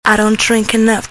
I don't drink enough.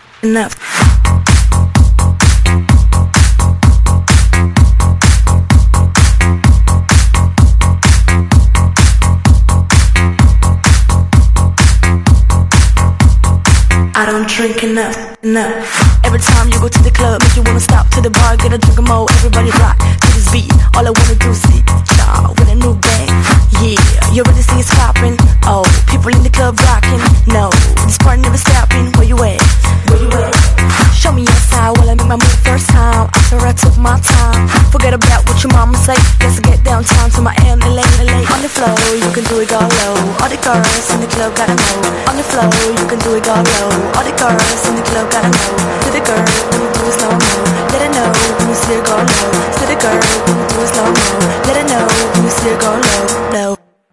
I don't drink enough. Every time you go to the club, make you wanna stop to the bar, get a drink more. Everybody rock to this beat. All I wanna do is see y'all with a new band. Yeah, you already see it's popping. Oh, people in the club rocking. No, this party never stopping. Where you at? Show me your side while I make my move first time. After I took my time, forget about what your mama say. Let's get downtown to my LA. On the floor, you can do it all low. All the girls in the club gotta know. On the floor, you can do it all low. All the girls in the club gotta know. To the girl, when you do it slow mo, let her know when you see her go low. To the girl, when you do it slow mo, let her know when you see her go low.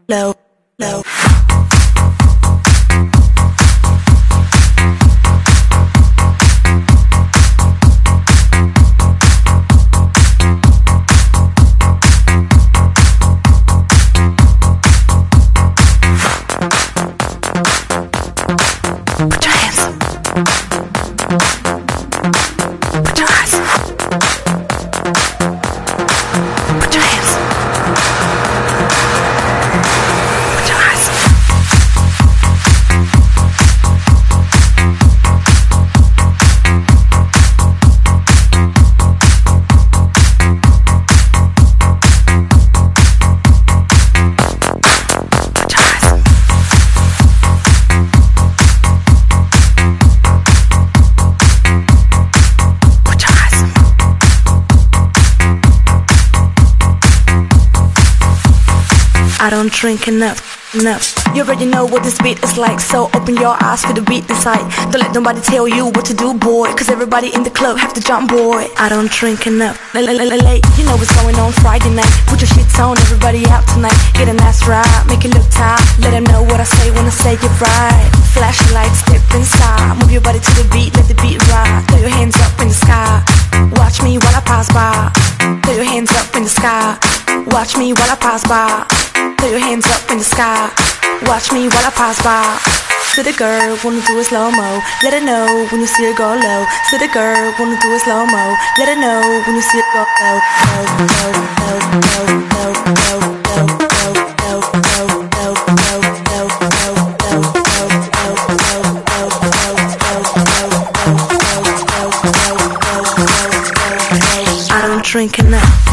Put your hands up. Put your eyes up. Put your hands up. Put your eyes up. I don't drink enough. You already know what this beat is like, so open your eyes for the beat inside. Don't let nobody tell you what to do, boy, cause everybody in the club have to jump, boy. I don't drink enough. You know what's going on Friday night. Put your shits on, everybody out tonight. Get a nice ride, make it look tight. Let them know what I say when I say it right. Flashing lights, step inside. Move your body to the beat, let the beat ride. Throw your hands up in the sky. Watch me while I pass by. Throw your hands up in the sky. Watch me while I pass by. Throw your hands up in the sky. Watch me while I pass by. To the girl, wanna do a slow-mo. Let her know when you see her go low. To the girl, wanna do a slow-mo. Let her know when you see her go low. I don't drink enough.